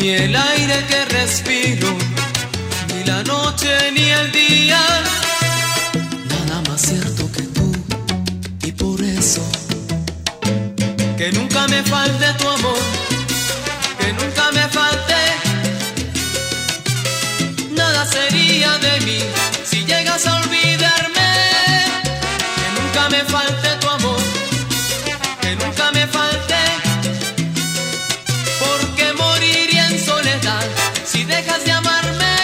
ni el aire que respiro, ni la noche ni el día. Nada más cierto que tú, y por eso que nunca me falte tu amor, que nunca me falte. Nada sería de mí si llegas a olvidarme. Que nunca me falte tu amor, que nunca me falte. Porque moriría en soledad si dejas de amarme.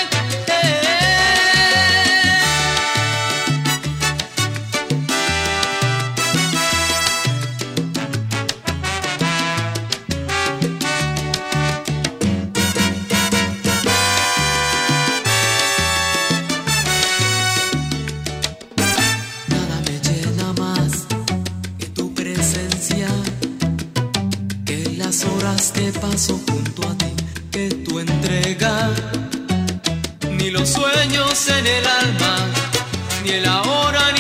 Nada me llena más que tu presencia, que las horas que paso junto a ti, que tu entrega, ni los sueños en el alma, ni el ahora